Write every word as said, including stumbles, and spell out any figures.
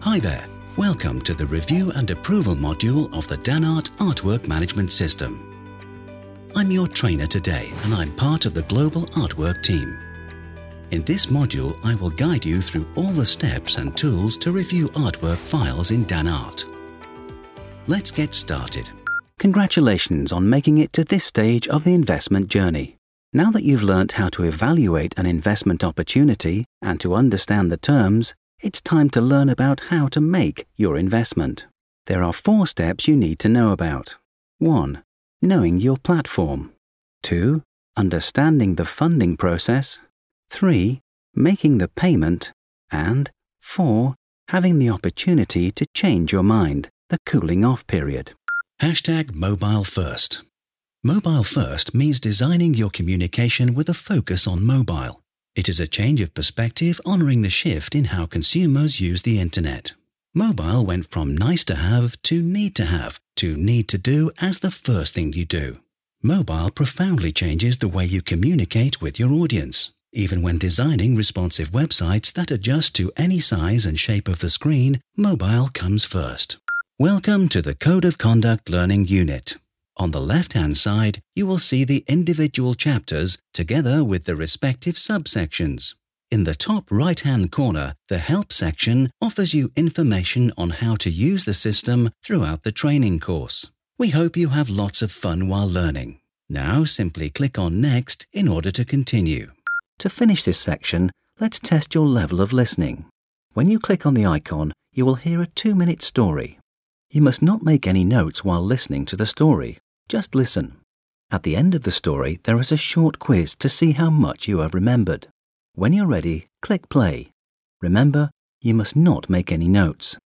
Hi there, welcome to the Review and Approval module of the Danart Artwork Management System. I'm your trainer today and I'm part of the Global Artwork team. In this module, I will guide you through all the steps and tools to review artwork files in Danart. Let's get started. Congratulations on making it to this stage of the investment journey. Now that you've learnt how to evaluate an investment opportunity and to understand the terms, it's time to learn about how to make your investment. There are four steps you need to know about. one. Knowing your platform. two. Understanding the funding process. three. Making the payment. And four. Having the opportunity to change your mind, the cooling off period. Hashtag Mobile First. Mobile First means designing your communication with a focus on mobile. It is a change of perspective honouring the shift in how consumers use the internet. Mobile went from nice to have to need to have to need to do as the first thing you do. Mobile profoundly changes the way you communicate with your audience. Even when designing responsive websites that adjust to any size and shape of the screen, mobile comes first. Welcome to the Code of Conduct Learning Unit. On the left-hand side, you will see the individual chapters together with the respective subsections. In the top right-hand corner, the Help section offers you information on how to use the system throughout the training course. We hope you have lots of fun while learning. Now simply click on Next in order to continue. To finish this section, let's test your level of listening. When you click on the icon, you will hear a two-minute story. You must not make any notes while listening to the story. Just listen. At the end of the story, there is a short quiz to see how much you have remembered. When you're ready, click play. Remember, you must not make any notes.